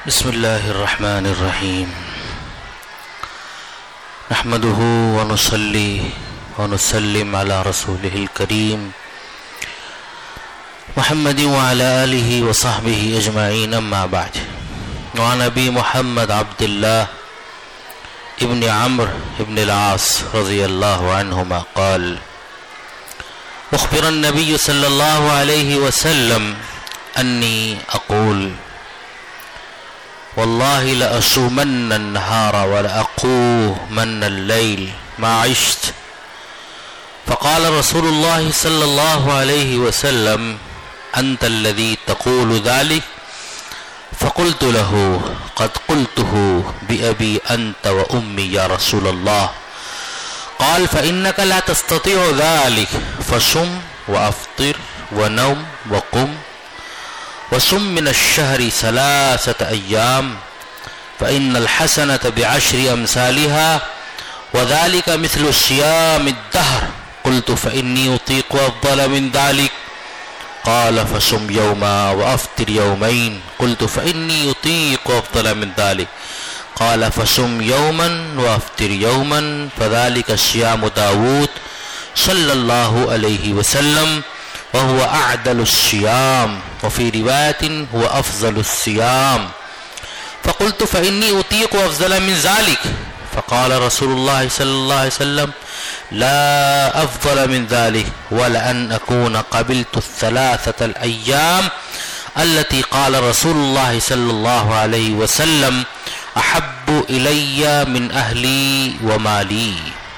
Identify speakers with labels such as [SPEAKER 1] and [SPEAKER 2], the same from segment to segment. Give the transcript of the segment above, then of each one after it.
[SPEAKER 1] بسم الله الرحمن الرحيم نحمده ونصلي ونسلم على رسوله الكريم محمد وعلى آله وصحبه أجمعين أما بعد وعن أبي محمد عبد الله ابن عمرو ابن العاص رضي الله عنهما قال أخبر النبي صلى الله عليه وسلم أني أقول والله لأصومن النهار ولأقومن الليل ما عشت فقال رسول الله صلى الله عليه وسلم أنت الذي تقول ذلك فقلت له قد قلته بأبي أنت وأمي يا رسول الله قال فإنك لا تستطيع ذلك فصم وأفطر ونوم وقم وصم من الشهر 3 أيام فإن الحسنة بعشر أمثالها وذلك مثل صيام الدهر قلت فإني أطيق أفضل من ذلك قال فصم يوما وأفطر يومين قلت فإني أطيق أفضل من ذلك قال فصم يوما وأفطر يوما فذلك صيام داود صلى الله عليه وسلم وهو أعدل الصيام وفي رواية هو أفضل الصيام فقلت فإني أطيق أفضل من ذلك فقال رسول الله صلى الله عليه وسلم لا أفضل من ذلك ولأن أكون قبلت 3 الأيام التي قال رسول الله صلى الله عليه وسلم أحب إلي من أهلي ومالي.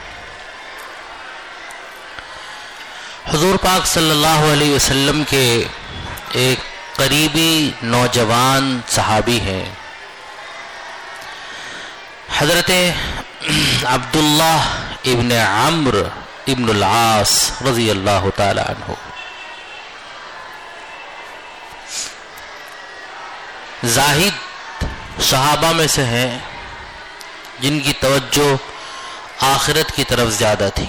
[SPEAKER 1] حضور پاک صلی اللہ علیہ وسلم کے ایک قریبی نوجوان صحابی ہیں حضرت عبداللہ ابن عمرو ابن العاص رضی اللہ تعالی عنہ. زاہد صحابہ میں سے ہیں جن کی توجہ آخرت کی طرف زیادہ تھی.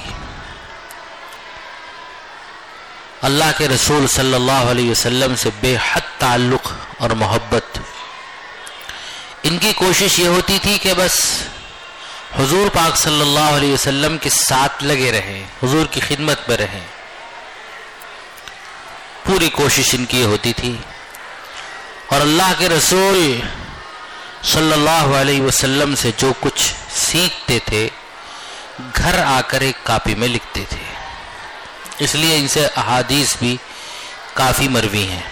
[SPEAKER 1] اللہ کے رسول صلی اللہ علیہ وسلم سے بے حد تعلق اور محبت. ان کی کوشش یہ ہوتی تھی کہ بس حضور پاک صلی اللہ علیہ وسلم کے ساتھ لگے رہیں, حضور کی خدمت میں رہیں. پوری کوشش ان کی یہ ہوتی تھی. اور اللہ کے رسول صلی اللہ علیہ وسلم سے جو کچھ سیکھتے تھے گھر آ کر ایک کاپی میں لکھتے تھے. اس لیے ان سے احادیث بھی کافی مروی ہیں.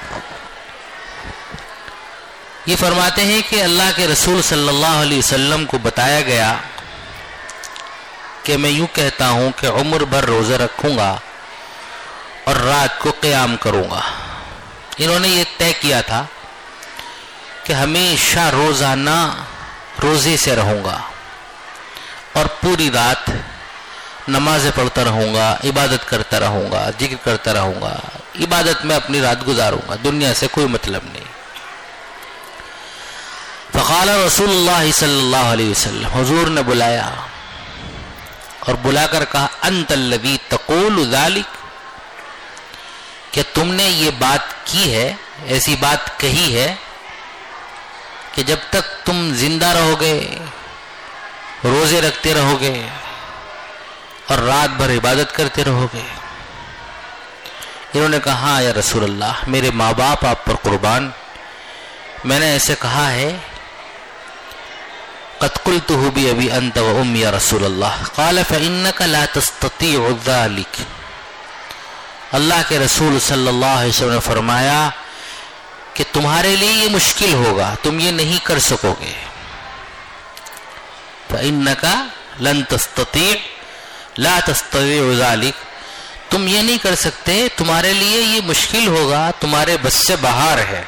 [SPEAKER 1] یہ فرماتے ہیں کہ اللہ کے رسول صلی اللہ علیہ وسلم کو بتایا گیا کہ میں یوں کہتا ہوں کہ عمر بھر روزہ رکھوں گا اور رات کو قیام کروں گا. انہوں نے یہ طے کیا تھا کہ ہمیشہ روزانہ روزے سے رہوں گا اور پوری رات نمازیں پڑھتا رہوں گا, عبادت کرتا رہوں گا, ذکر کرتا رہوں گا, عبادت میں اپنی رات گزاروں گا, دنیا سے کوئی مطلب نہیں. فقال رسول اللہ صلی اللہ علیہ وسلم, حضور نے بلایا اور بلا کر کہا انت الذی تقول ذلک, کہ تم نے یہ بات کی ہے, ایسی بات کہی ہے کہ جب تک تم زندہ رہو گے روزے رکھتے رہو گے اور رات بھر عبادت کرتے رہو گے. انہوں نے کہا یا رسول اللہ, میرے ماں باپ آپ پر قربان, میں نے ایسے کہا ہے. قد قلته بأبي أنت وأمي يا رسول اللہ. قال فإنك لا تستطيع ذلك. اللہ کے رسول صلی اللہ علیہ وسلم نے فرمایا کہ تمہارے لیے یہ مشکل ہوگا, تم یہ نہیں کر سکو گے. فإنك لن تستطيع لا تستطيع ذلك, تم یہ نہیں کر سکتے, تمہارے لیے یہ مشکل ہوگا, تمہارے بس سے باہر ہے.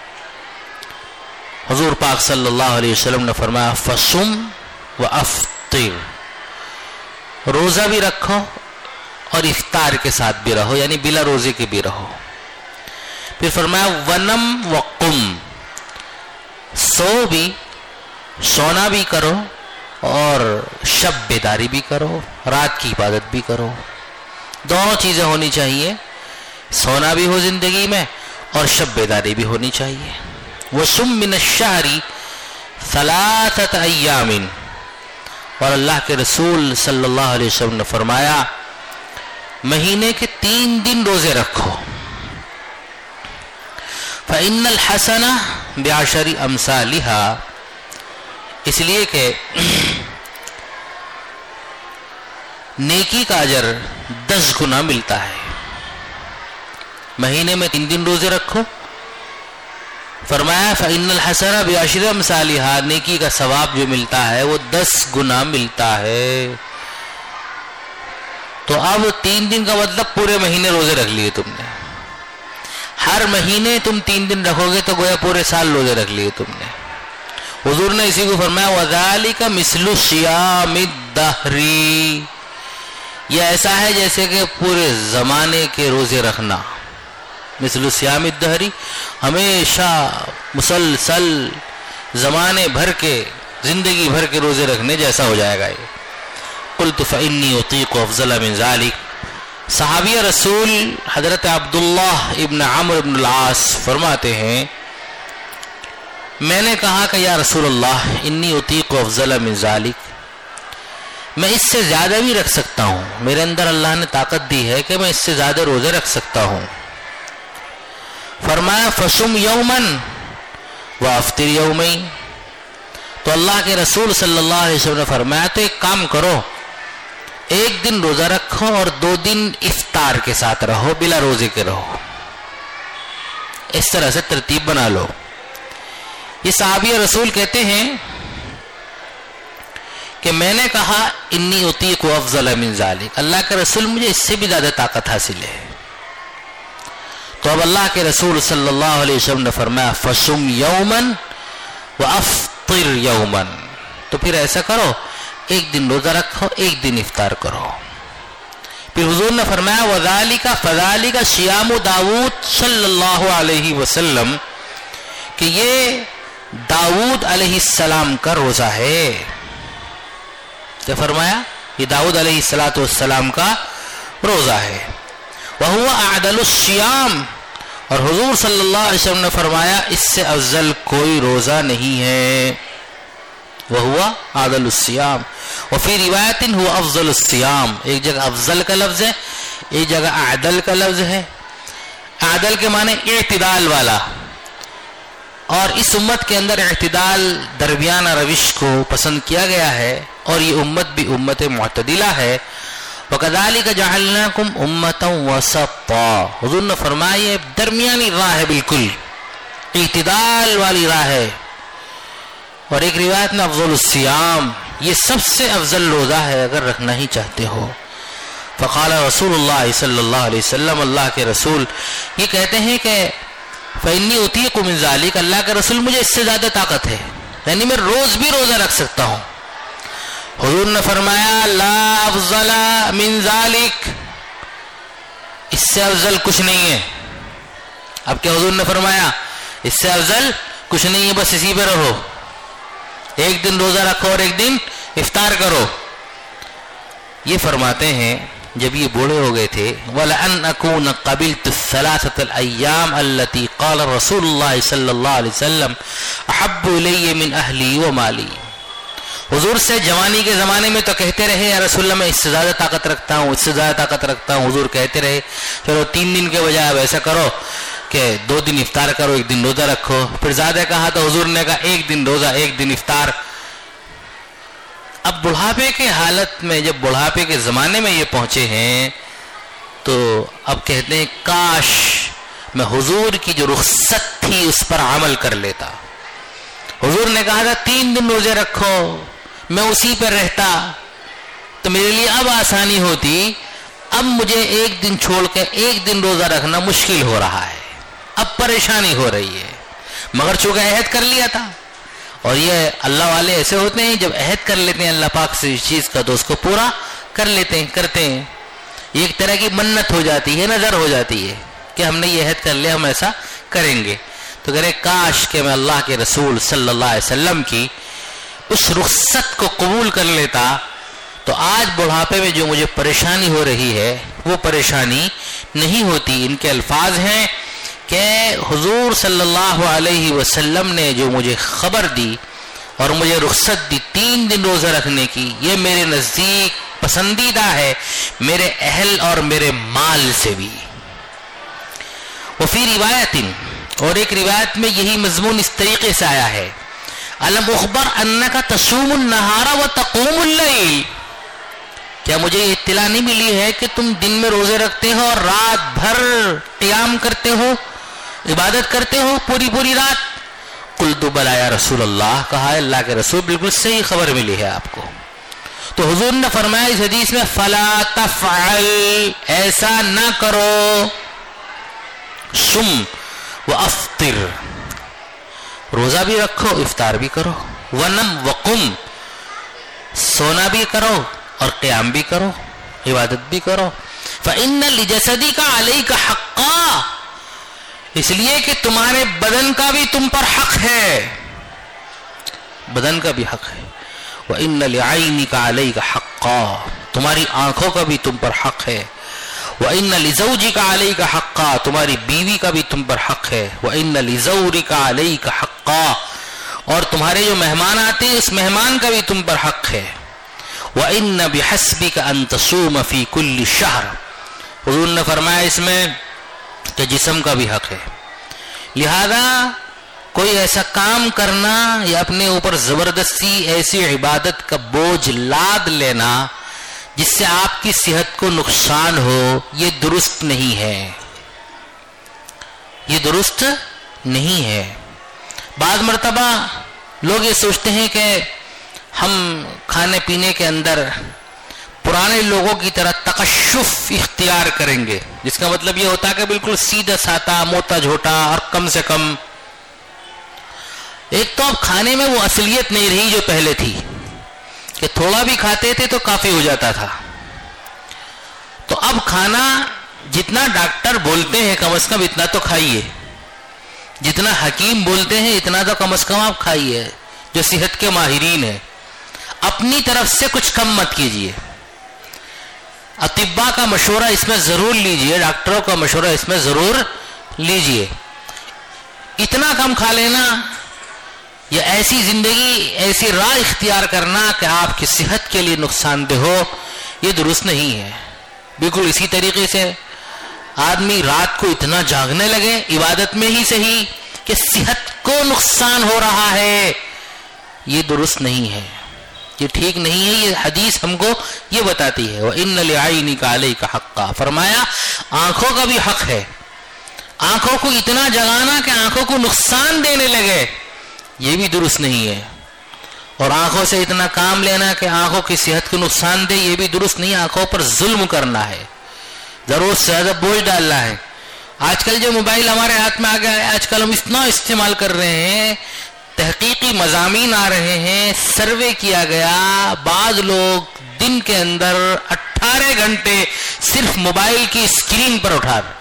[SPEAKER 1] حضور پاک صلی اللہ علیہ وسلم نے فرمایا فصم وافطر, روزہ بھی رکھو اور افطار کے ساتھ بھی رہو, یعنی بلا روزے کے بھی رہو. پھر فرمایا ونم وقم, سو بھی, سونا بھی کرو اور شب بیداری بھی کرو, رات کی عبادت بھی کرو. دونوں چیزیں ہونی چاہیے, سونا بھی ہو زندگی میں اور شب بیداری بھی ہونی چاہیے. وصم من الشہر 3 ایام، اور اللہ کے رسول صلی اللہ علیہ وسلم نے فرمایا مہینے کے 3 دن روزے رکھو. فإن الحسنة بعشر امثالها، اس لیے کہ نیکی کا اجر 10 گنا ملتا ہے. مہینے میں 3 دن روزے رکھو، فرمایا فإن الحسنة بعشر امثالها، نیکی کا ثواب جو ملتا ہے وہ 10 گنا ملتا ہے. تو اب 3 دن کا مطلب پورے مہینے روزے رکھ لیے تم نے. ہر مہینے تم 3 دن رکھو گے تو گویا پورے سال روزے رکھ لیے تم نے. حضور نے اسی کو فرمایا وَذَلِكَ مِثْلُ صِيَامِ الدَّهْرِ، یہ ایسا ہے جیسے کہ پورے زمانے کے روزے رکھنا. مثل صیام الدہری، ہمیشہ مسلسل زمانے بھر کے زندگی بھر کے روزے رکھنے جیسا ہو جائے گا. یہ قلت فإني أطيق أفضل من ذلك، صحابی رسول حضرت عبداللہ ابن عمرو ابن العاص فرماتے ہیں میں نے کہا کہ یا رسول اللہ انی اطیق افضل من ذلک، میں اس سے زیادہ بھی رکھ سکتا ہوں، میرے اندر اللہ نے طاقت دی ہے کہ میں اس سے زیادہ روزے رکھ سکتا ہوں. فرمایا فصم یوما وافطر یومین، تو اللہ کے رسول صلی اللہ علیہ وسلم نے فرمایا تو ایک کام کرو، 1 دن روزہ رکھو اور 2 دن افطار کے ساتھ رہو، بلا روزے کے رہو. اس طرح سے ترتیب بنا لو. یہ صحابی رسول کہتے ہیں کہ میں نے کہا انی اطیق افضل من ذلک، اللہ کے رسول مجھے اس سے بھی زیادہ طاقت حاصل ہے. تو اب اللہ کے رسول صلی اللہ علیہ وسلم نے فرمایا فصم یوما وافطر یوما، تو پھر ایسا کرو 1 دن روزہ رکھو 1 دن افطار کرو. پھر حضور نے فرمایا وذالک فذالک صیام داؤد صلی اللہ علیہ وسلم، کہ یہ داؤد علیہ السلام کا روزہ ہے. کیا فرمایا؟ یہ داؤد علیہ السلام کا روزہ ہے. وہو اعدل الصیام، اور حضور صلی اللہ علیہ وسلم نے فرمایا اس سے افضل کوئی روزہ نہیں ہے. وہو اعدل الصیام، وفی روایت هو افضل الصیام، ایک جگہ افضل کا لفظ ہے، ایک جگہ اعدل کا لفظ ہے. اعدل کے معنی اعتدال والا، اور اس امت کے اندر اعتدال درمیانہ روش کو پسند کیا گیا ہے، اور یہ امت بھی امت معتدلہ ہے. وَكَذَلِكَ جَعَلْنَاكُمْ أُمَّةً وَسَطًا، حضور نے فرمایا یہ درمیانی راہ ہے، بالکل اعتدال والی راہ ہے. اور ایک روایت میں افضل الصیام، یہ سب سے افضل روزہ ہے اگر رکھنا ہی چاہتے ہو. فقال رسول اللہ صلی اللہ علیہ وسلم، اللہ کے رسول یہ کہتے ہیں کہ فإنی اطیق من ذلک، اللہ کے رسول مجھے اس سے زیادہ طاقت ہے، یعنی میں روز بھی روزہ رکھ سکتا ہوں. حضور نے فرمایا لا افضل من ذلک، اس سے افضل کچھ نہیں ہے. اب کیا حضور نے فرمایا اس سے افضل کچھ نہیں ہے، بس اسی پہ رہو، 1 دن روزہ رکھو اور 1 دن افطار کرو. یہ فرماتے ہیں جب یہ بوڑھے ہو گئے تھے وَلَأَنْ أَكُونَ قَبِلْتُ الثَّلَاثَةَ الْأَيَّامَ الَّتِي قَالَ رسول اللہ صلی اللہ علیہ وسلم أَحَبُّ إِلَيَّ مِنْ أَهْلِي وَمَالِي، حضور سے جوانی کے زمانے میں تو کہتے رہے یا رسول اللہ میں اس سے زیادہ طاقت رکھتا ہوں، اس سے زیادہ طاقت رکھتا ہوں. حضور کہتے رہے چلو 3 دن کے بجائے اب ایسا کرو کہ 2 دن افطار کرو 1 دن روزہ رکھو. پھر زیادہ کہا تو حضور نے کہا 1 دن روزہ 1 دن افطار. اب بڑھاپے کے حالت میں، جب بڑھاپے کے زمانے میں یہ پہنچے ہیں تو اب کہتے ہیں کاش میں حضور کی جو رخصت تھی اس پر عمل کر لیتا. حضور نے کہا تھا 3 دن روزے رکھو، میں اسی پر رہتا تو میرے لیے اب آسانی ہوتی. اب مجھے 1 دن چھوڑ کے 1 دن روزہ رکھنا مشکل ہو رہا ہے، اب پریشانی ہو رہی ہے. مگر چونکہ عہد کر لیا تھا، اور یہ اللہ والے ایسے ہوتے ہیں جب عہد کر لیتے ہیں اللہ پاک سے اس چیز کا تو اس کو پورا کر لیتے ہیں، کرتے ہیں. یہ ایک طرح کی منت ہو جاتی ہے، نظر ہو جاتی ہے کہ ہم نے یہ عہد کر لیا ہم ایسا کریں گے. تو کہہ رہے کاش کہ میں اللہ کے رسول صلی اللہ علیہ وسلم کی اس رخصت کو قبول کر لیتا تو آج بڑھاپے میں جو مجھے پریشانی ہو رہی ہے وہ پریشانی نہیں ہوتی. ان کے الفاظ ہیں کہ حضور صلی اللہ علیہ وسلم نے جو مجھے خبر دی اور مجھے رخصت دی 3 دن روزہ رکھنے کی، یہ میرے نزدیک پسندیدہ ہے، میرے اہل اور میرے مال سے بھی۔ وفی روایت، اور ایک روایت میں یہی مضمون اس طریقے سے آیا ہے، الم اخبر انک تصوم النہار وتقوم اللیل، کیا مجھے یہ اطلاع نہیں ملی ہے کہ تم دن میں روزے رکھتے ہو اور رات بھر قیام کرتے ہو، عبادت کرتے ہو پوری رات؟ قلت بلی یا رسول اللہ، کہا ہے اللہ کے رسول بالکل صحیح خبر ملی ہے آپ کو۔ تو حضور نے فرمایا اس حدیث میں فلا تفعل، ایسا نہ کرو، سم وافطر، روزہ بھی رکھو افطار بھی کرو، ونم وقم، سونا بھی کرو اور قیام بھی کرو، عبادت بھی کرو، فإن لجسدک علیک حقا، اس لیے کہ تمہارے بدن کا بھی تم پر حق ہے، بدن کا بھی حق ہے، وإن لعینک علیک حقا، تمہاری آنکھوں کا بھی تم پر حق ہے، وإن لزوجک علیک حقا، تمہاری بیوی کا بھی تم پر حق ہے، وإن لزورک علیک حقا، اور تمہارے جو مہمان آتے ہیں اس مہمان کا بھی تم پر حق ہے، وَإِنَّ بِحَسْبِكَ أَن تَصُومَ فِي كُلِّ شَهْرٍ، حضور نے فرمایا اس میں کہ جسم کا بھی حق ہے، لہذا کوئی ایسا کام کرنا یا اپنے اوپر زبردستی ایسی عبادت کا بوجھ لاد لینا جس سے آپ کی صحت کو نقصان ہو، یہ درست نہیں ہے، یہ درست نہیں ہے۔ بعض مرتبہ لوگ یہ سوچتے ہیں کہ ہم کھانے پینے کے اندر پرانے لوگوں کی طرح تقشف اختیار کریں گے، جس کا مطلب یہ ہوتا ہے کہ بالکل سیدھا سادہ موٹا جھوٹا اور کم سے کم۔ ایک تو اب کھانے میں وہ اصلیت نہیں رہی جو پہلے تھی کہ تھوڑا بھی کھاتے تھے تو کافی ہو جاتا تھا، تو اب کھانا جتنا ڈاکٹر بولتے ہیں کم از کم اتنا تو کھائیے، جتنا حکیم بولتے ہیں اتنا تو کم از کم آپ کھائیے، جو صحت کے ماہرین ہیں، اپنی طرف سے کچھ کم مت کیجیے، اطباء کا مشورہ اس میں ضرور لیجیے، ڈاکٹروں کا مشورہ اس میں ضرور لیجیے۔ اتنا کم کھا لینا یا ایسی زندگی ایسی راہ اختیار کرنا کہ آپ کی صحت کے لیے نقصان دہ ہو، یہ درست نہیں ہے۔ بالکل اسی طریقے سے آدمی رات کو اتنا جاگنے لگے عبادت میں ہی صحیح کہ صحت کو نقصان ہو رہا ہے، یہ درست نہیں ہے، یہ ٹھیک نہیں ہے۔ یہ حدیث ہم کو یہ بتاتی ہے وَإِنَّ لِعَيْنِكَ عَلَيْكَ حَقًّا، فرمایا آنکھوں کا بھی حق ہے، آنکھوں کو اتنا جگانا کہ آنکھوں کو نقصان دینے لگے، یہ بھی درست نہیں ہے، اور آنکھوں سے اتنا کام لینا کہ آنکھوں کی صحت کو نقصان دے، یہ بھی درست نہیں، آنکھوں پر ظلم کرنا ہے، ضرورت سے زیادہ بوجھ ڈالنا ہے۔ آج کل جو موبائل ہمارے ہاتھ میں آ گیا ہے، آج کل ہم اتنا استعمال کر رہے ہیں، تحقیقی مضامین آ رہے ہیں، سروے کیا گیا، بعض لوگ دن کے اندر 18 گھنٹے صرف موبائل کی اسکرین پر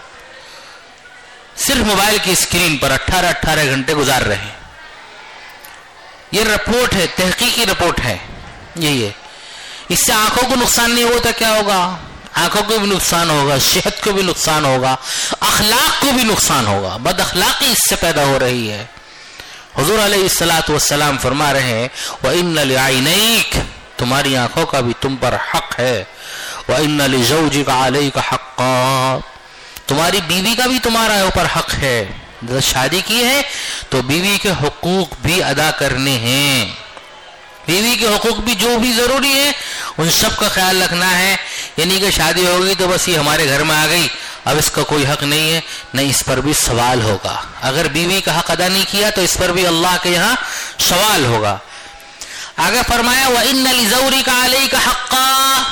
[SPEAKER 1] صرف موبائل کی اسکرین پر 18 گھنٹے گزار رہے ہیں۔ یہ رپورٹ ہے، تحقیقی رپورٹ ہے، یہی ہے۔ اس سے آنکھوں کو نقصان نہیں ہوتا، کیا ہوگا؟ آنکھوں کو بھی نقصان ہوگا، صحت کو بھی نقصان ہوگا، اخلاق کو بھی نقصان ہوگا، بد اخلاقی اس سے پیدا ہو رہی ہے۔ حضور علیہ السلام فرما رہے ہیں وَإِنَّ لِعَيْنَيْكَ، تمہاری آنکھوں کا بھی تم پر حق ہے، وَإِنَّ لِزَوْجِكَ عَلَيْكَ حَقًّا، تمہاری بیوی کا بھی تمہارے اوپر حق ہے، جب شادی کی ہے تو بیوی کے حقوق بھی ادا کرنے ہیں، بیوی کے حقوق بھی جو بھی ضروری ہے ان سب کا خیال رکھنا ہے، یعنی کہ شادی ہوگی تو بس یہ ہمارے گھر میں آ گئی، اب اس کا کوئی حق نہیں ہے، نہیں، اس پر بھی سوال ہوگا، اگر بیوی کا حق ادا نہیں کیا تو اس پر بھی اللہ کے یہاں سوال ہوگا۔ آگے فرمایا وَإِنَّ لِزَوْرِكَ عَلَيْكَ حَقًّا،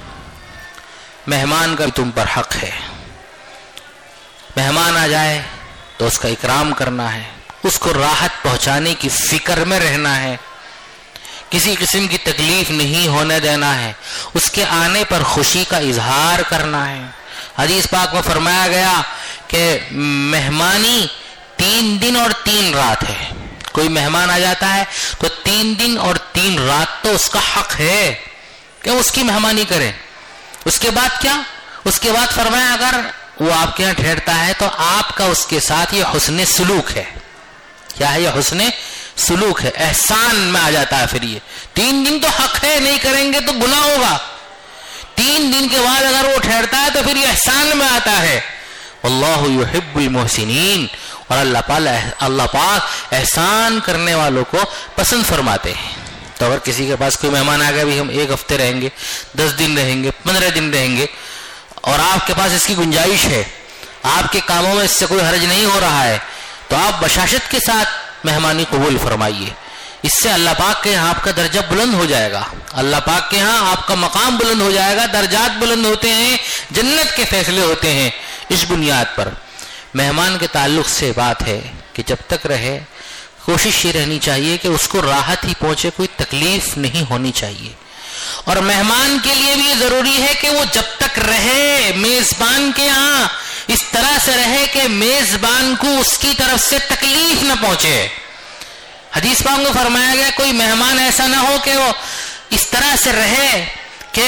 [SPEAKER 1] مہمان کا بھی تم پر حق ہے، مہمان آ جائے تو اس کا اکرام کرنا ہے، اس کو راحت پہنچانے کی فکر میں رہنا ہے، کسی قسم کی تکلیف نہیں ہونے دینا ہے، اس کے آنے پر خوشی کا اظہار کرنا ہے۔ حدیث پاک میں فرمایا گیا کہ مہمانی 3 دن اور 3 رات ہے، کوئی مہمان آ جاتا ہے تو 3 دن اور 3 رات تو اس کا حق ہے کہ اس کی مہمانی کرے۔ اس کے بعد کیا؟ اس کے بعد فرمایا اگر وہ آپ کے یہاں ٹھہرتا ہے تو آپ کا اس کے ساتھ یہ حسن سلوک ہے. کیا ہے یہ حسن سلوک ہے, احسان میں آ جاتا ہے. پھر یہ 3 دن تو حق ہے, نہیں کریں گے تو گناہ ہوگا. 3 دن کے بعد اگر وہ ٹھہرتا ہے تو پھر یہ احسان میں آتا ہے. واللہ یحب المحسنین, اور اللہ پاک احسان کرنے والوں کو پسند فرماتے ہیں. تو اگر کسی کے پاس کوئی مہمان آ گیا, بھی ہم 1 ہفتے رہیں گے, 10 دن رہیں گے, 15 دن رہیں گے, اور آپ کے پاس اس کی گنجائش ہے, آپ کے کاموں میں اس سے کوئی حرج نہیں ہو رہا ہے, تو آپ بشاشت کے ساتھ مہمانی قبول فرمائیے. اس سے اللہ پاک کے یہاں آپ کا درجہ بلند ہو جائے گا, اللہ پاک کے یہاں آپ کا مقام بلند ہو جائے گا, درجات بلند ہوتے ہیں, جنت کے فیصلے ہوتے ہیں اس بنیاد پر. مہمان کے تعلق سے بات ہے کہ جب تک رہے کوشش یہ رہنی چاہیے کہ اس کو راحت ہی پہنچے, کوئی تکلیف نہیں ہونی چاہیے. اور مہمان کے لیے بھی یہ ضروری ہے کہ وہ جب تک رہے میزبان کے یہاں اس طرح سے رہے کہ میزبان کو اس کی طرف سے تکلیف نہ پہنچے. حدیث پاک میں فرمایا گیا کوئی مہمان ایسا نہ ہو کہ وہ اس طرح سے رہے کہ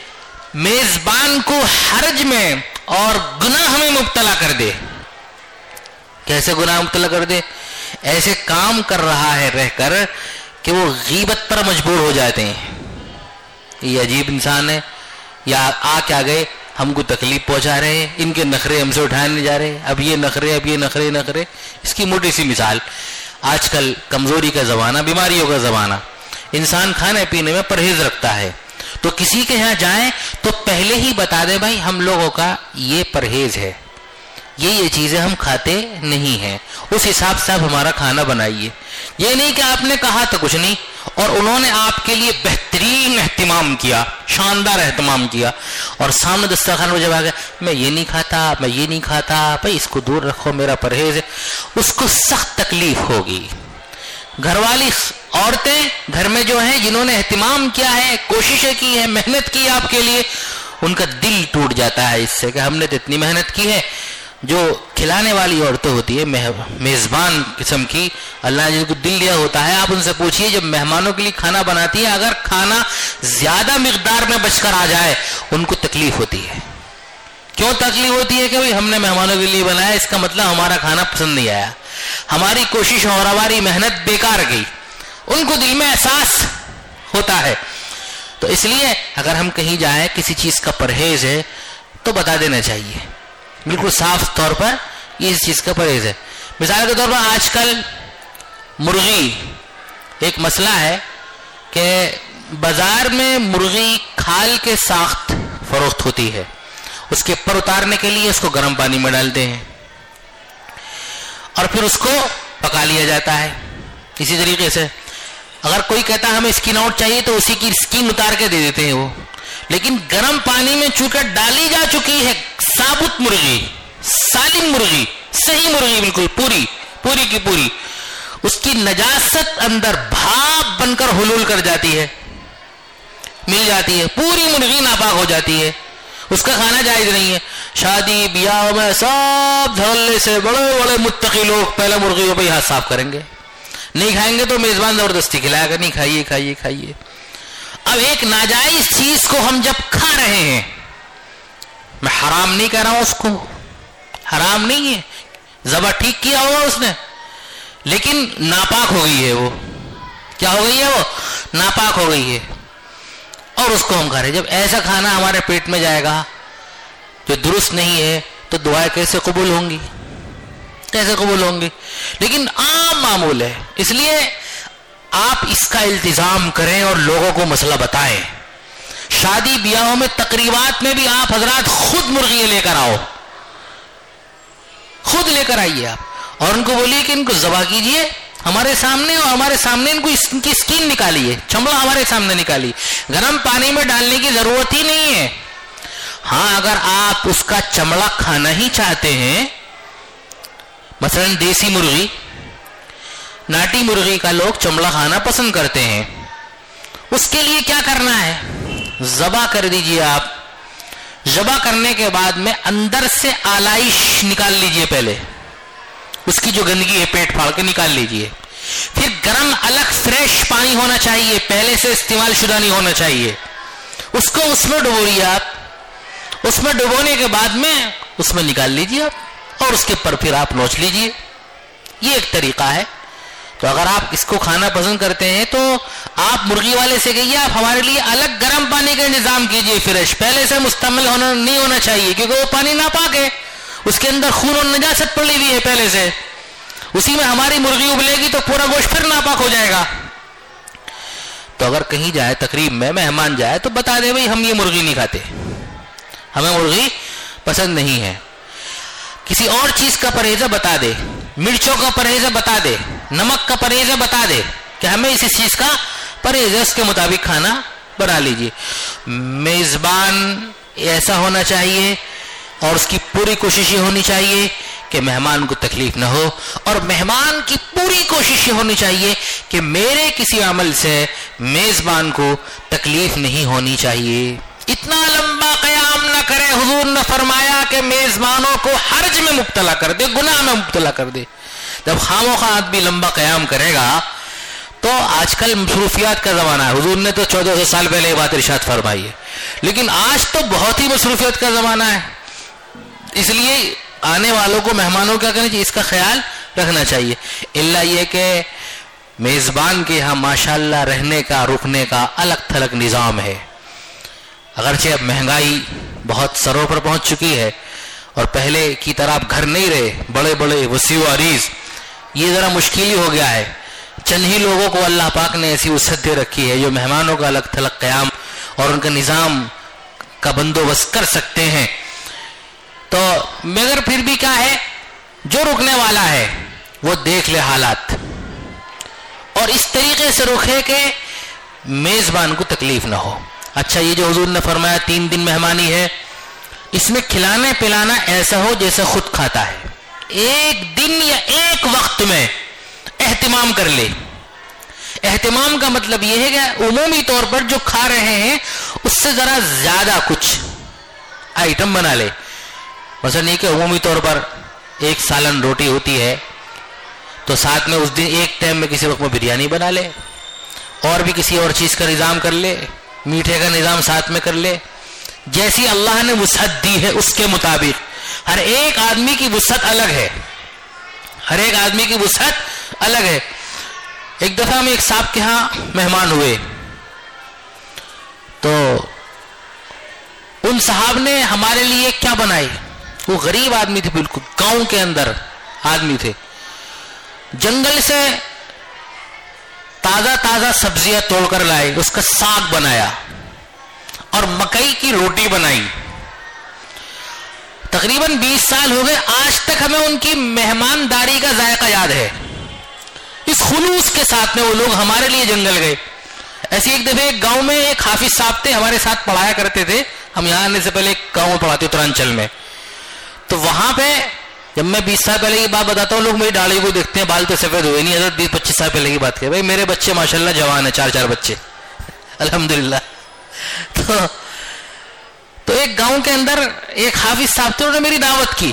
[SPEAKER 1] میزبان کو حرج میں اور گناہ میں مبتلا کر دے. کیسے گناہ مبتلا کر دے؟ ایسے کام کر رہا ہے رہ کر کہ وہ غیبت پر مجبور ہو جاتے ہیں. یہ عجیب انسان ہے, یا آ کیا گئے ہم کو تکلیف پہنچا رہے ہیں, ان کے نخرے ہم سے اٹھائے نہیں جا رہے, اب یہ نخرے. اس کی موٹی سی مثال, آج کل کمزوری کا زمانہ, بیماریوں کا زمانہ, انسان کھانے پینے میں پرہیز رکھتا ہے, تو کسی کے یہاں جائیں تو پہلے ہی بتا دے بھائی ہم لوگوں کا یہ پرہیز ہے, یہ چیزیں ہم کھاتے نہیں ہیں, اس حساب سے آپ ہمارا کھانا بنائیے. یہ نہیں کہ آپ نے کہا تو کچھ نہیں, اور انہوں نے آپ کے لیے بہترین اہتمام کیا, شاندار اہتمام کیا, اور سامنے دسترخوان میں جب آ گیا میں یہ نہیں کھاتا, بھائی اس کو دور رکھو, میرا پرہیز ہے, اس کو سخت تکلیف ہوگی. گھر والی عورتیں گھر میں جو ہیں جنہوں نے اہتمام کیا ہے, کوششیں کی ہیں, محنت کی آپ کے لیے, ان کا دل ٹوٹ جاتا ہے اس سے کہ ہم نے تو اتنی محنت کی ہے. جو کھلانے والی عورتیں ہوتی ہے میزبان قسم کی, اللہ نے جن کو دل دیا ہوتا ہے, آپ ان سے پوچھئے جب مہمانوں کے لیے کھانا بناتی ہے اگر کھانا زیادہ مقدار میں بچ کر آ جائے ان کو تکلیف ہوتی ہے. کیوں تکلیف ہوتی ہے؟ کہ بھئی ہم نے مہمانوں کے لیے بنایا, اس کا مطلب ہمارا کھانا پسند نہیں آیا, ہماری کوشش اور ہماری محنت بیکار گئی, ان کو دل میں احساس ہوتا ہے. تو اس لیے اگر ہم کہیں جائیں کسی چیز کا پرہیز ہے تو بتا دینا چاہیے بالکل صاف طور پر یہ اس چیز کا پرہیز ہے. مثال کے طور پر آج کل مرغی ایک مسئلہ ہے کہ بازار میں مرغی کھال کے ساخت فروخت ہوتی ہے, اس کے پر اتارنے کے لیے اس کو گرم پانی میں ڈالتے ہیں اور پھر اس کو پکا لیا جاتا ہے. اسی طریقے سے اگر کوئی کہتا ہے ہمیں اسکن آؤٹ چاہیے تو اسی کی اسکن اتار کے دے دیتے ہیں وہ, لیکن گرم پانی میں چونکہ ڈالی جا چکی ہے ثابت مرغی, سالم مرغی, صحیح مرغی بالکل پوری کی پوری, اس کی نجاست اندر بھاپ بن کر حلول کر جاتی ہے, مل جاتی ہے, پوری مرغی ناپاک ہو جاتی ہے, اس کا کھانا جائز نہیں ہے. شادی بیاہ میں سب دھڑلے سے بڑے بڑے متقی لوگ پہلے مرغیوں پہ ہاتھ صاف کریں گے, نہیں کھائیں گے تو میزبان زبردستی کھلائے گا, نہیں کھائیے. اب ایک ناجائز چیز کو ہم جب کھا رہے ہیں, میں حرام نہیں کہہ رہا ہوں, اس کو حرام نہیں ہے, ذبح ٹھیک کیا ہوگا اس نے, لیکن ناپاک ہو گئی ہے, وہ کیا ہو گئی ہے, وہ ناپاک ہو گئی ہے, اور اس کو ہم کھا رہے ہیں. جب ایسا کھانا ہمارے پیٹ میں جائے گا جو درست نہیں ہے تو دعائیں کیسے قبول ہوں گی, لیکن عام معمول ہے. اس لیے آپ اس کا التزام کریں اور لوگوں کو مسئلہ بتائیں. شادی بیاہوں میں تقریبات میں بھی آپ حضرات خود مرغیاں لے کر آؤ, خود لے کر آئیے آپ, اور ان کو بولیے کہ ان کو ذبح کیجئے ہمارے سامنے, اور ہمارے سامنے ان کو ان کی اسکن نکالیے, چمڑا ہمارے سامنے نکالیے, گرم پانی میں ڈالنے کی ضرورت ہی نہیں ہے. ہاں اگر آپ اس کا چمڑا کھانا ہی چاہتے ہیں, مثلا دیسی مرغی, ناٹی مرغی کا لوگ چمڑا کھانا پسند کرتے ہیں, اس کے لیے کیا کرنا ہے, ذبح کر دیجئے آپ. ذبح کرنے کے بعد میں اندر سے آلائش نکال لیجئے, پہلے اس کی جو گندگی ہے پیٹ پھاڑ کے نکال لیجئے. پھر گرم الگ فریش پانی ہونا چاہیے, پہلے سے استعمال شدہ نہیں ہونا چاہیے, اس کو اس میں ڈبوئیے آپ. اس میں ڈبونے کے بعد میں اس میں نکال لیجیے آپ اور اس کے پر پھر آپ نوچ لیجیے. یہ ایک طریقہ ہے. تو اگر آپ اس کو کھانا پسند کرتے ہیں تو آپ مرغی والے سے کہیے آپ ہمارے لیے الگ گرم پانی کا انتظام کیجیے فریش. پہلے سے مستعمل نہیں ہونا چاہیے کیونکہ وہ پانی ناپاک ہے, اس کے اندر خون اور نجاست پڑی ہوئی ہے پہلے سے. اسی میں ہماری مرغی ابلے گی تو پورا گوشت پھر ناپاک ہو جائے گا. تو اگر کہیں جائے تقریب میں مہمان جائے تو بتا دے بھائی ہم یہ مرغی نہیں کھاتے, ہمیں مرغی پسند نہیں ہے. کسی اور چیز کا پرہیز بتا دے, مرچوں کا پرہیز بتا دے, نمک کا پرہیز بتا دے کہ ہمیں اسی چیز کا پرہیز ہے, اس کے مطابق کھانا بنا لیجیے. میزبان ایسا ہونا چاہیے اور اس کی پوری کوشش یہ ہونی چاہیے کہ مہمان کو تکلیف نہ ہو, اور مہمان کی پوری کوشش یہ ہونی چاہیے کہ میرے کسی عمل سے میزبان کو تکلیف نہیں ہونی چاہیے. اتنا لمبا قیام نہ کرے. حضور نے فرمایا کہ میزبانوں کو حرج میں مبتلا کر دے, گناہ میں مبتلا کر دے. جب خاموخواہ آدمی لمبا قیام کرے گا تو آج کل مصروفیات کا زمانہ ہے. حضور نے تو 1400 سال پہلے یہ بات ارشاد فرمائی ہے, لیکن آج تو بہت ہی مصروفیت کا زمانہ ہے. اس لیے آنے والوں کو, مہمانوں کیا کرنا چاہیے, اس کا خیال رکھنا چاہیے. اللہ یہ کہ میزبان کے یہاں ماشاءاللہ رہنے کا رکنے کا الگ تھلگ نظام ہے. اگرچہ اب مہنگائی بہت سروں پر پہنچ چکی ہے اور پہلے کی طرح اب گھر نہیں رہے بڑے بڑے وسیع و عریض, یہ ذرا مشکل ہی ہو گیا ہے. چند ہی لوگوں کو اللہ پاک نے ایسی وسعت دے رکھی ہے جو مہمانوں کا الگ تھلگ قیام اور ان کا نظام کا بندوبست کر سکتے ہیں. تو مگر پھر بھی کیا ہے, جو رکنے والا ہے وہ دیکھ لے حالات اور اس طریقے سے رکھے کہ میزبان کو تکلیف نہ ہو. اچھا, یہ جو حضور نے فرمایا 3 دن مہمانی ہے, اس میں کھلانا پلانا ایسا ہو جیسے خود کھاتا ہے. ایک دن یا ایک وقت میں اہتمام کر لے. اہتمام کا مطلب یہ ہے کہ عمومی طور پر جو کھا رہے ہیں اس سے ذرا زیادہ کچھ آئٹم بنا لے. مثلا یہ کہ عمومی طور پر ایک سالن روٹی ہوتی ہے تو ساتھ میں اس دن ایک ٹائم میں کسی وقت میں بریانی بنا لے, اور بھی کسی اور چیز کا نظام کر لے, میٹھے کا نظام ساتھ میں کر لے. جیسی اللہ نے وسعت دی ہے اس کے مطابق. ہر ایک آدمی کی وسعت الگ ہے, ہر ایک آدمی کی وسعت الگ ہے. ایک دفعہ ہم ایک صاحب کے ہاں مہمان ہوئے تو ان صاحب نے ہمارے لیے کیا بنائی. وہ غریب آدمی تھے, بالکل گاؤں کے اندر آدمی تھے. جنگل سے تازہ تازہ سبزیاں توڑ کر لائے, اس کا ساگ بنایا اور مکئی کی روٹی بنائی. تقریباً 20 سال ہو گئے, آج تک ہمیں ان کی مہمانداری کا ذائقہ یاد ہے. اس خلوص کے ساتھ میں وہ لوگ ہمارے لیے جنگل گئے. ایسی ایک دفعہ ایک گاؤں میں ایک حافظ صاحب تھے, ہمارے ساتھ پڑھایا کرتے تھے. ہم یہاں آنے سے پہلے ایک گاؤں میں پڑھاتے اترانچل میں. تو وہاں پہ جب میں 20 سال پہلے کی بات بتاتا ہوں, لوگ میری داڑھی کو دیکھتے ہیں, بال تو سفید ہوئے نہیں. حضرت 20-25 سال پہلے کی بات ہے بھائی. میرے بچے ماشاءاللہ جوان ہیں, 4 بچے الحمدللہ. تو ایک گاؤں کے اندر ایک حافظ صاحب تھے, انہوں نے میری دعوت کی.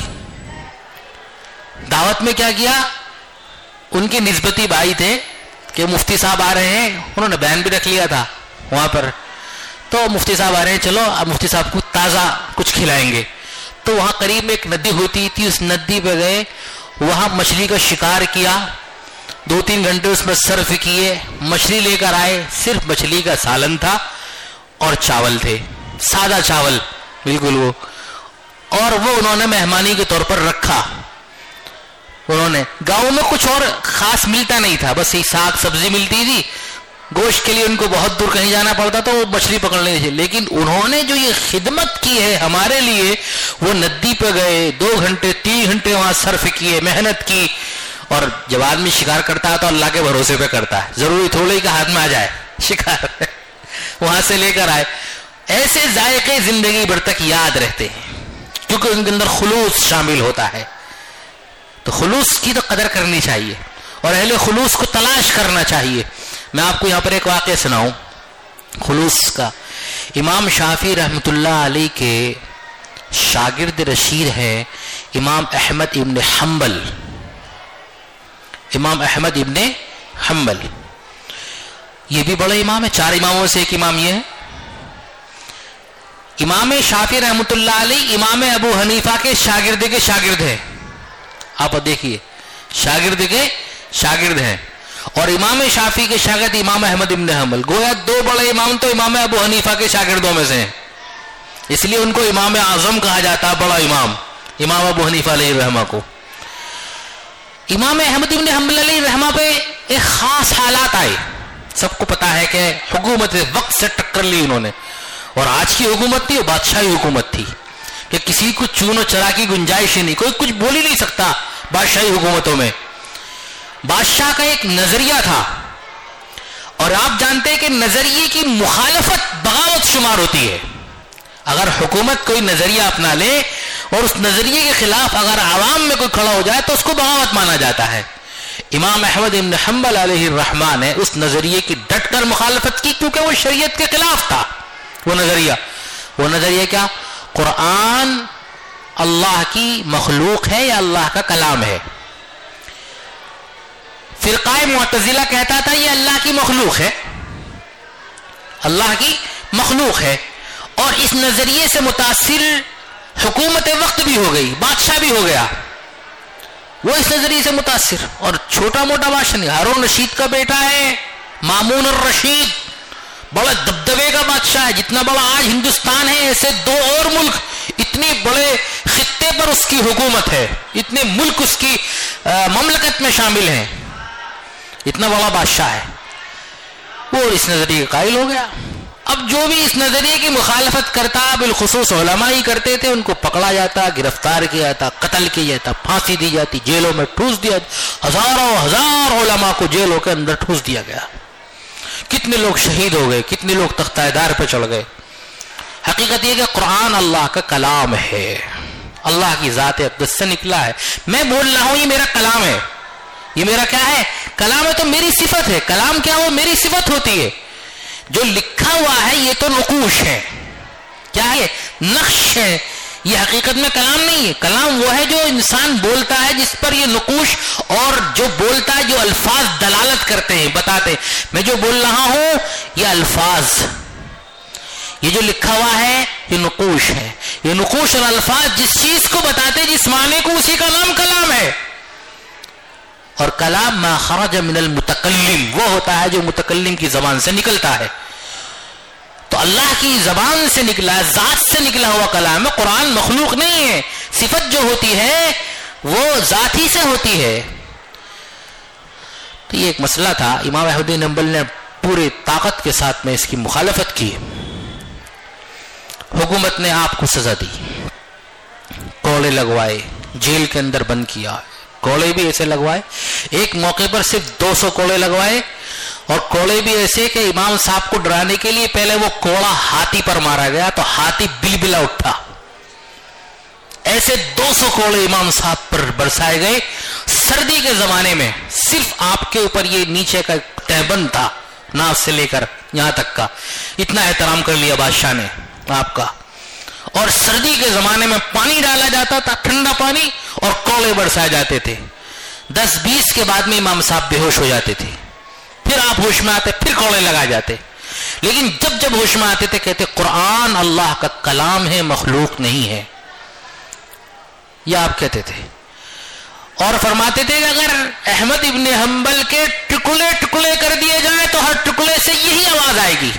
[SPEAKER 1] دعوت میں کیا کیا, ان کے نسبتی بھائی تھے کہ مفتی صاحب آ رہے ہیں, انہوں نے بیان بھی رکھ لیا تھا وہاں پر. تو مفتی صاحب آ رہے ہیں, چلو اب مفتی صاحب کو تازہ کچھ کھلائیں گے. تو وہاں قریب میں ایک ندی ہوتی تھی, اس ندی پہ گئے, وہاں مچھلی کا شکار کیا, 2-3 گھنٹے اس میں صرف کیے, مچھلی لے کر آئے. صرف مچھلی کا سالن تھا اور چاول تھے, سادہ چاول بالکل وہ, اور وہ انہوں نے مہمانی کے طور پر رکھا. انہوں نے گاؤں میں کچھ اور خاص ملتا نہیں تھا, بس یہ ساگ سبزی ملتی تھی. گوشت کے لیے ان کو بہت دور کہیں جانا پڑتا تو وہ مچھلی پکڑنے تھے. لیکن انہوں نے جو یہ خدمت کی ہے ہمارے لیے, وہ ندی پہ گئے, 2 گھنٹے 3 گھنٹے وہاں صرف کیے, محنت کی. اور جب آدمی شکار کرتا ہے تو اللہ کے بھروسے پہ کرتا ہے, ضروری تھوڑے ہی کا ہاتھ میں آ جائے شکار, وہاں سے لے کر آئے. ایسے ذائقے زندگی بھر تک یاد رہتے ہیں کیونکہ ان کے اندر خلوص شامل ہوتا ہے. تو خلوص کی تو قدر کرنی چاہیے اور اہل خلوص کو تلاش کرنا چاہیے. میں آپ کو یہاں پر ایک واقعہ سناؤں خلوص کا. امام شافعی رحمۃ اللہ علیہ کے شاگرد رشید ہیں امام احمد ابن حنبل. امام احمد ابن حنبل یہ بھی بڑے امام ہیں, 4 اماموں سے ایک امام یہ ہے. امام شافعی رحمۃ اللہ علیہ امام ابو حنیفہ کے شاگرد ہیں. آپ دیکھیے شاگرد کے شاگرد ہیں, اور امام شافعی کے شاگرد امام احمد ابن حنبل. گویا دو بڑے امام تو امام ابو حنیفہ کے شاگردوں میں سے ہیں, اس لیے ان کو امام اعظم کہا جاتا ہے, بڑا امام ابو حنیفہ علیہ رحمہ کو. امام احمد ابن حنبل علیہ رحمہ پہ ایک خاص حالات آئے. سب کو پتا ہے کہ حکومت وقت سے ٹکر لی انہوں نے, اور آج کی حکومت تھی وہ بادشاہی حکومت تھی کہ کسی کو چون و چرا کی گنجائش ہی نہیں, کوئی کچھ بول ہی نہیں سکتا. بادشاہی حکومتوں میں بادشاہ کا ایک نظریہ تھا, اور آپ جانتے ہیں کہ نظریے کی مخالفت بغاوت شمار ہوتی ہے. اگر حکومت کوئی نظریہ اپنا لے اور اس نظریے کے خلاف اگر عوام میں کوئی کھڑا ہو جائے تو اس کو بغاوت مانا جاتا ہے. امام احمد بن حنبل علیہ الرحمہ نے اس نظریے کی ڈٹ کر مخالفت کی, کیونکہ وہ شریعت کے خلاف تھا. وہ نظریہ کیا؟ قرآن اللہ کی مخلوق ہے یا اللہ کا کلام ہے؟ فرقہ معتزلہ کہتا تھا یہ اللہ کی مخلوق ہے, اللہ کی مخلوق ہے. اور اس نظریے سے متاثر حکومت وقت بھی ہو گئی, بادشاہ بھی ہو گیا وہ اس نظریے سے متاثر. اور چھوٹا موٹا بادشاہ نہیں, ہارون رشید کا بیٹا ہے مامون الرشید, بڑا دبدبے کا بادشاہ ہے. جتنا بڑا آج ہندوستان ہے ایسے دو اور ملک اتنی بڑے خطے پر اس کی حکومت ہے, اتنے ملک اس کی مملکت میں شامل ہیں, اتنا بڑا بادشاہ ہے. وہ اس نظریے کا قائل ہو گیا. اب جو بھی اس نظریے کی مخالفت کرتا, بالخصوص علماء ہی کرتے تھے, ان کو پکڑا جاتا, گرفتار کیا جاتا, قتل کیا جاتا, پھانسی دی جاتی, جیلوں میں ٹھوس دیا, ہزار علماء کو جیلوں کے اندر ٹھوس دیا گیا. کتنے لوگ شہید ہو گئے, کتنے لوگ تختہ دار پہ چڑھ گئے. حقیقت یہ کہ قرآن اللہ کا کلام ہے, اللہ کی ذات اقدس سے نکلا ہے. میں بول رہا ہوں یہ میرا کلام ہے, یہ میرا کیا ہے؟ کلام ہے. تو میری صفت ہے. کلام کیا ہو؟ میری صفت ہوتی ہے. جو لکھا ہوا ہے یہ تو نقوش ہے, کیا ہے؟ نقش ہے. یہ حقیقت میں کلام نہیں ہے. کلام وہ ہے جو انسان بولتا ہے, جس پر یہ نقوش اور جو بولتا ہے, جو الفاظ دلالت کرتے ہیں, بتاتے ہیں. میں جو بول رہا ہوں یہ الفاظ, یہ جو لکھا ہوا ہے یہ نقوش ہے. یہ نقوش اور الفاظ جس چیز کو بتاتے ہیں, جس معنی کو, اسی کا نام کلام ہے. اور کلام ما خرج من المتکلم, وہ ہوتا ہے جو متکلم کی زبان سے نکلتا ہے. تو اللہ کی زبان سے نکلا, ذات سے نکلا ہوا کلام ہے. قرآن مخلوق نہیں ہے. صفت جو ہوتی ہے وہ ذاتی سے ہوتی ہے. تو یہ ایک مسئلہ تھا. امام احمد بن حنبل نے پورے طاقت کے ساتھ میں اس کی مخالفت کی. حکومت نے آپ کو سزا دی, کوڑے لگوائے, جیل کے اندر بند کیا. کوڑے بھی ایسے لگوائے, ایک موقع پر صرف 200 کوڑے لگوائے, اور کوڑے بھی ایسے کہ امام صاحب کو ڈرانے کے لیے پہلے وہ کوڑا ہاتھی پر مارا گیا تو ہاتھی بلبلا اٹھا. ایسے 200 کوڑے امام صاحب پر برسائے گئے. سردی کے زمانے میں صرف آپ کے اوپر یہ نیچے کا تہبند تھا, ناف سے لے کر یہاں تک کا, اتنا احترام کر لیا بادشاہ نے آپ کا. اور سردی کے زمانے میں پانی ڈالا جاتا تھا, ٹھنڈا پانی, اور کوڑے برسائے جاتے تھے. 10-20 کے بعد میں امام صاحب بے ہوش ہو جاتے تھے. پھر آپ ہوش میں آتے, پھر کوڑے لگائے جاتے. لیکن جب ہوش میں آتے تھے کہتے قرآن اللہ کا کلام ہے, مخلوق نہیں ہے. یہ آپ کہتے تھے. اور فرماتے تھے کہ اگر احمد ابن حنبل کے ٹکڑے ٹکڑے کر دیے جائیں تو ہر ٹکڑے سے یہی آواز آئے گی,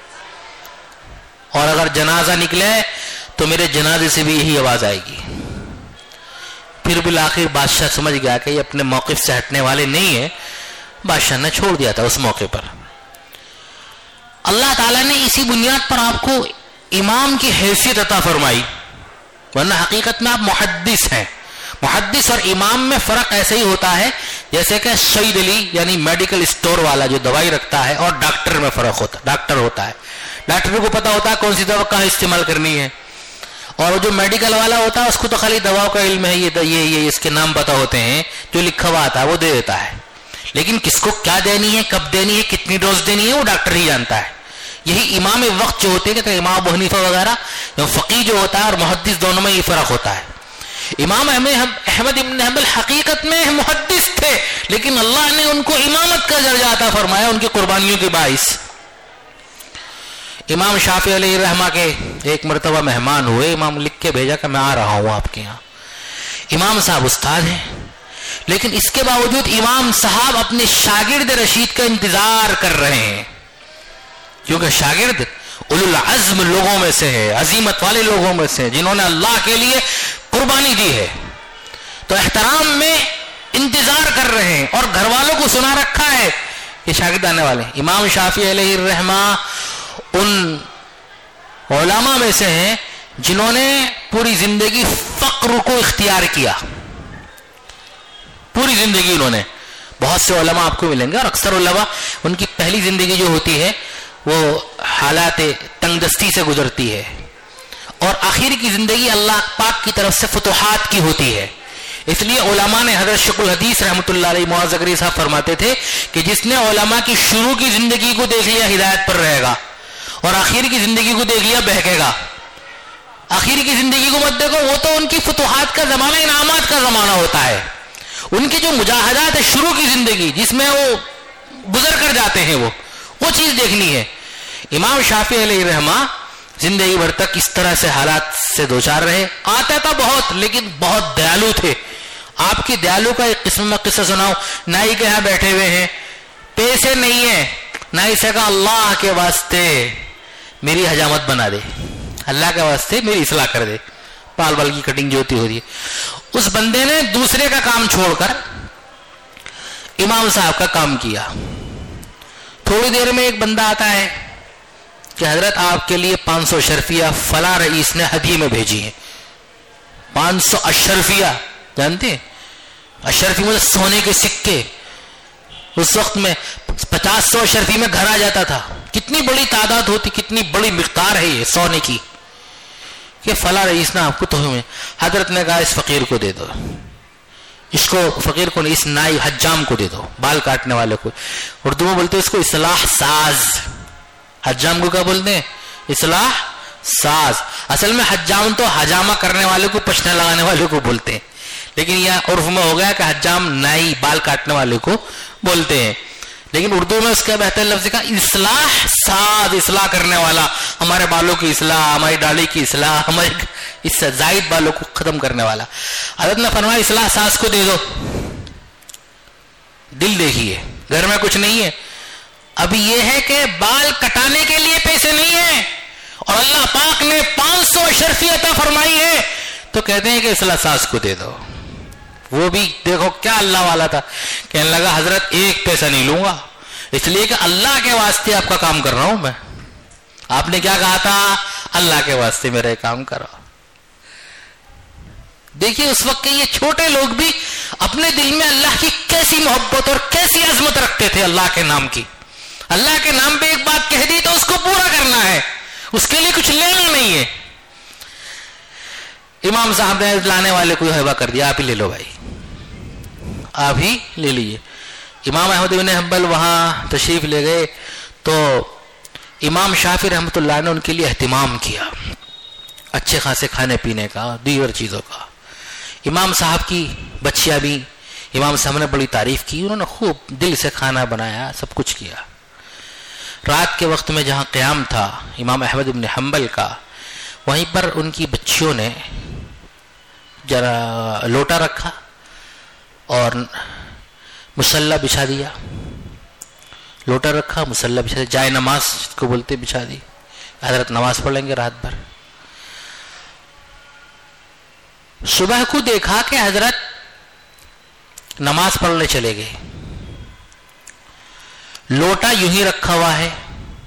[SPEAKER 1] اور اگر جنازہ نکلے تو میرے جنازے سے بھی یہی آواز آئے گی. پھر بالآخر بادشاہ سمجھ گیا کہ یہ اپنے موقف سے ہٹنے والے نہیں ہیں. بادشاہ نے چھوڑ دیا تھا اس موقع پر. اللہ تعالیٰ نے اسی بنیاد پر آپ کو امام کی حیثیت عطا فرمائی, ورنہ حقیقت میں آپ محدث ہیں. محدث اور امام میں فرق ایسے ہی ہوتا ہے جیسے کہ سید علی یعنی میڈیکل اسٹور والا جو دوائی رکھتا ہے, اور ڈاکٹر میں فرق ہوتا ہے. ڈاکٹر ہوتا ہے, ڈاکٹر کو پتا ہوتا ہے کون سی دوا کہاں استعمال کرنی ہے, اور جو میڈیکل والا ہوتا ہے اس کو تو خالی دواؤں کا علم ہے, یہ اس کے نام پتا ہوتے ہیں, جو لکھا ہوا آتا ہے وہ دے دیتا ہے. لیکن کس کو کیا دینی ہے, کب دینی ہے, کتنی ڈوز دینی ہے, وہ ڈاکٹر ہی جانتا ہے. یہی امام وقت جو ہوتے ہیں کہ امام ابو حنیفہ وغیرہ, فقیہ جو ہوتا ہے اور محدث دونوں میں یہ فرق ہوتا ہے. امام احمد بن حنبل حقیقت میں محدث تھے, لیکن اللہ نے ان کو امامت کا درجہ عطا فرمایا ان کی قربانیوں کے باعث. امام شافعی علیہ رحمہ کے ایک مرتبہ مہمان ہوئے, امام لکھ کے بھیجا کہ میں آ رہا ہوں آپ کے یہاں. امام صاحب استاد ہیں, لیکن اس کے باوجود امام صاحب اپنے شاگرد رشید کا انتظار کر رہے ہیں, کیونکہ شاگرد اولو العزم لوگوں میں سے ہے, عزیمت والے لوگوں میں سے, جنہوں نے اللہ کے لیے قربانی دی ہے. تو احترام میں انتظار کر رہے ہیں, اور گھر والوں کو سنا رکھا ہے یہ شاگرد آنے والے. امام شافعی علیہ الرحمہ ان علماء میں سے ہیں جنہوں نے پوری زندگی فقر کو اختیار کیا, پوری زندگی انہوں نے. بہت سے علماء آپ کو ملیں گے, اور اکثر علماء ان کی پہلی زندگی جو ہوتی ہے وہ حالات تنگ دستی سے گزرتی ہے, اور آخر کی زندگی اللہ پاک کی طرف سے فتوحات کی ہوتی ہے. اس لیے علماء نے, حضرت شیخ الحدیث رحمۃ اللہ علیہ معاذ زکریا صاحب فرماتے تھے کہ جس نے علماء کی شروع کی زندگی کو دیکھ لیا ہدایت پر رہے گا, اور آخر کی زندگی کو دیکھ لیا بہکے گا. آخر کی زندگی کو مت دیکھو, وہ تو ان کی فتوحات کا زمانہ, انعامات کا زمانہ ہوتا ہے. ان کی جو مجاہدات ہے شروع کی زندگی جس میں وہ گزر کر جاتے ہیں, وہ چیز دیکھنی ہے. امام شافعی علیہ الرحمہ زندگی بھر تک اس طرح سے حالات سے دوچار رہے. آتا تھا بہت, لیکن بہت دیالو تھے. آپ کی دیالو کا ایک قسم میں قصہ سناؤ. نائی کے یہاں بیٹھے ہوئے ہیں, پیسے نہیں ہیں, نائی سے کہا اللہ کے واسطے میری حجامت بنا دے, اللہ کے واسطے میری اصلاح کر دے, بال بال کی کٹنگ جو ہوتی ہے. اس بندے نے دوسرے کا کام چھوڑ کر امام صاحب کا کام کیا. تھوڑی دیر میں ایک بندہ آتا ہے کہ حضرت آپ کے لیے 500 اشرفیہ فلاں رئیس نے ہدیے میں بھیجی ہیں. 500 اشرفیہ, جانتے ہیں اشرفی مطلب سونے کے سکے. اس وقت میں 50-100 اشرفی میں گھر آ جاتا تھا. کتنی بڑی تعداد ہوتی, کتنی بڑی مقدار ہے یہ سونے کی, کہ فلاں رئیس نے آپ کو تحفے میں. حضرت نے کہا اس فقیر کو دے دو, اس کو فقیر کو نہیں, اس نائی حجام کو دے دو, بال کاٹنے والے کو. اردو میں بولتے اس کو اصلاح ساز. حجام کو کیا بولتے ہیں؟ اصلاح ساز. اصل میں حجام تو حجامہ کرنے والے کو, پچھنا لگانے والے کو بولتے ہیں, لیکن یہ عرف میں ہو گیا کہ حجام نائی بال کاٹنے والے کو بولتے ہیں. لیکن اردو میں اس کا بہتر لفظ کا اصلاح ساز, اصلاح کرنے والا, ہمارے بالوں کی اصلاح, ہماری ڈاڑھی کی اصلاح, ہمارے اس سے زائد بالوں کو ختم کرنے والا. حضرت نے فرمایا اصلاح ساز کو دے دو. دل دیکھیے, گھر میں کچھ نہیں ہے, ابھی یہ ہے کہ بال کٹانے کے لیے پیسے نہیں ہیں, اور اللہ پاک نے 500 اشرفی عطا فرمائی ہے, تو کہتے ہیں کہ اصلاح ساز کو دے دو. وہ بھی دیکھو کیا اللہ والا تھا, کہنے لگا حضرت ایک پیسہ نہیں لوں گا, اس لیے کہ اللہ کے واسطے آپ کا کام کر رہا ہوں میں. آپ نے کیا کہا تھا؟ اللہ کے واسطے میرا یہ کام کرا. دیکھیے اس وقت کے یہ چھوٹے لوگ بھی اپنے دل میں اللہ کی کیسی محبت اور کیسی عظمت رکھتے تھے اللہ کے نام کی. اللہ کے نام پہ ایک بات کہہ دی تو اس کو پورا کرنا ہے, اس کے لیے کچھ لینا نہیں ہے. امام صاحب نے لانے والے کو ہیبا کر دیا, آپ ہی لے لو بھائی, آپ ہی لے لیجیے. امام احمد بن حنبل وہاں تشریف لے گئے تو امام شافعی رحمۃ اللہ نے ان کے لیے اہتمام کیا, اچھے خاصے کھانے پینے کا, دیگر چیزوں کا. امام صاحب کی بچیاں بھی امام صاحب نے بڑی تعریف کی, انہوں نے خوب دل سے کھانا بنایا, سب کچھ کیا. رات کے وقت میں جہاں قیام تھا امام احمد بن حنبل کا, وہیں پر ان کی بچیوں نے ذرا لوٹا رکھا اور مصلی بچھا دیا. لوٹا رکھا, مصلی بچھا دیا, جائے نماز کو بولتے بچھا دی. حضرت نماز پڑھ لیں گے رات بھر. صبح کو دیکھا کہ حضرت نماز پڑھنے چلے گئے, لوٹا یوں ہی رکھا ہوا ہے,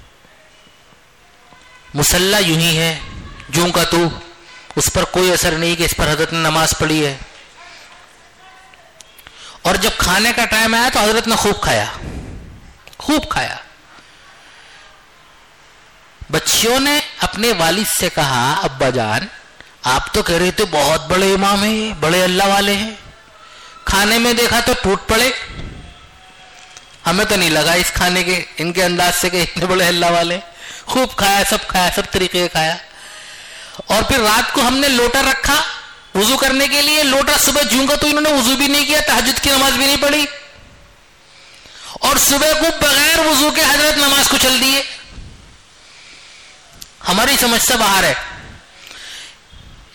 [SPEAKER 1] مصلی یوں ہی ہے جوں کا تو, اس پر کوئی اثر نہیں کہ اس پر حضرت نے نماز پڑھی ہے. اور جب کھانے کا ٹائم آیا تو حضرت نے خوب کھایا, خوب کھایا. بچیوں نے اپنے والد سے کہا ابا جان آپ تو کہہ رہے تھے بہت بڑے امام ہیں, بڑے اللہ والے ہیں, کھانے میں دیکھا تو ٹوٹ پڑے, ہمیں تو نہیں لگا اس کھانے کے ان کے انداز سے کہ اتنے بڑے اللہ والے. خوب کھایا, سب طریقے سے کھایا. اور پھر رات کو ہم نے لوٹا رکھا وضو کرنے کے لیے, لوٹا صبح جوں کا تو انہوں نے وضو بھی نہیں کیا, تہجد کی نماز بھی نہیں پڑھی, اور صبح کو بغیر وضو کے حضرت نماز کو چل دیے. ہماری سمجھ سے باہر ہے.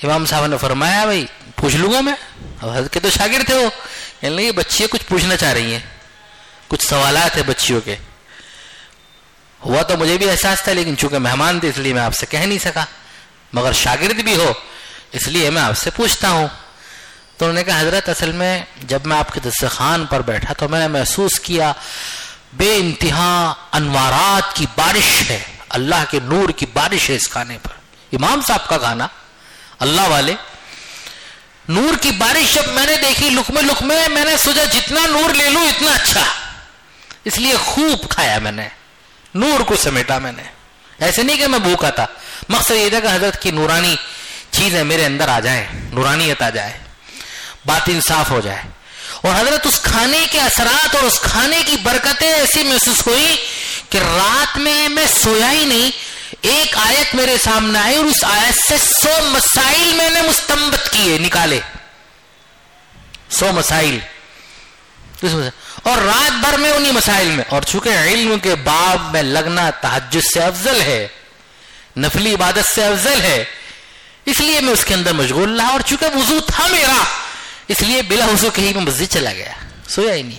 [SPEAKER 1] امام صاحب نے فرمایا بھائی پوچھ لوں گا میں. اب حضرت کے تو شاگرد تھے وہ, کہنے لگے بچیاں کچھ پوچھنا چاہ رہی ہیں, کچھ سوالات ہیں بچیوں کے. ہوا تو مجھے بھی احساس تھا, لیکن چونکہ مہمان تھے اس لیے میں آپ سے کہہ نہیں سکا, مگر شاگرد بھی ہو اس لیے میں آپ سے پوچھتا ہوں. تو انہوں نے کہا حضرت اصل میں جب میں آپ کے دسترخوان پر بیٹھا تو میں نے محسوس کیا بے انتہا انوارات کی بارش ہے, اللہ کے نور کی بارش ہے اس کھانے پر. امام صاحب کا کھانا, اللہ والے, نور کی بارش جب میں نے دیکھی لقمے لقمے, میں نے سوچا جتنا نور لے لوں اتنا اچھا, اس لیے خوب کھایا میں نے, نور کو سمیٹا میں نے. ایسے نہیں کہ میں بھوکا تھا, مقصد یہ تھا کہ حضرت کی نورانی چیزیں میرے اندر آ جائیں, نورانیت آ جائے, باطن صاف ہو جائے. اور حضرت اس کھانے کے اثرات اور اس کھانے کی برکتیں ایسی محسوس ہوئی کہ رات میں سویا ہی نہیں. ایک آیت میرے سامنے آئی اور اس آیت سے 100 مسائل میں نے مستنبط کیے, نکالے 100 مسائل, اور رات بھر میں انہی مسائل میں. اور چونکہ علم کے باب میں لگنا تہجد سے افضل ہے, نفلی عبادت سے افضل ہے, اس لیے میں اس کے اندر مشغول رہا. اور چونکہ وضو تھا میرا اس لیے بلا وضو کے ہی میں مسجد چلا گیا, سویا ہی نہیں.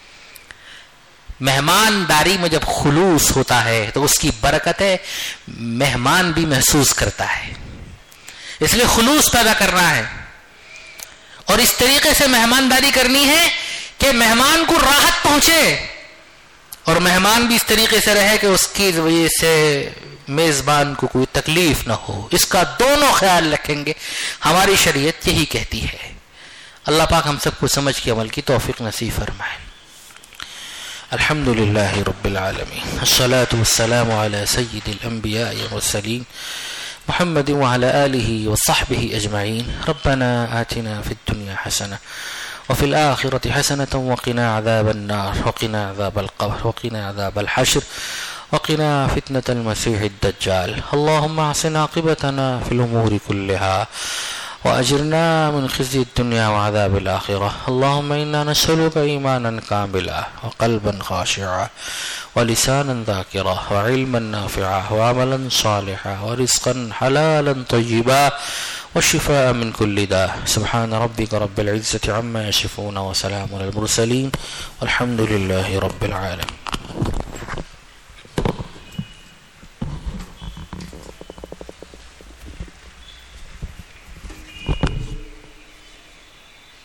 [SPEAKER 1] مہمانداری میں جب خلوص ہوتا ہے تو اس کی برکت ہے مہمان بھی محسوس کرتا ہے, اس لیے خلوص پیدا کرنا ہے. اور اس طریقے سے مہمانداری کرنی ہے کہ مہمان کو راحت پہنچے اور مہمان بھی اس طریقے سے رہے کہ اس کی وجہ سے میزبان کو کوئی تکلیف نہ ہو. اس کا دونوں خیال رکھیں گے, ہماری شریعت یہی کہتی ہے. اللہ پاک ہم سب کو سمجھ کے عمل کی توفیق نصیب فرمائے. الحمد للہ رب العالمین, الصلاة والسلام علی سید الانبیاء والمرسلین محمد وعلى آلہ وصحبہ اجمعین. ربنا آتنا فی الدنیا حسنہ وفي الآخرة حسنة وقنا عذاب النار وقنا عذاب القبر وقنا عذاب الحشر وقنا فتنة المسيح الدجال. اللهم احسن عاقبتنا في الأمور كلها وأجرنا من خزي الدنيا وعذاب الآخرة. اللهم إنا نسألك إيمانا كاملا وقلبا خاشعا ولسانا ذاكرا وعلما نافعا وعملا صالحا ورزقا حلالا طيبا والشفاء من كل داء. سبحان ربك رب العزة عما يصفون وسلام على المرسلين والحمد لله رب العالمين.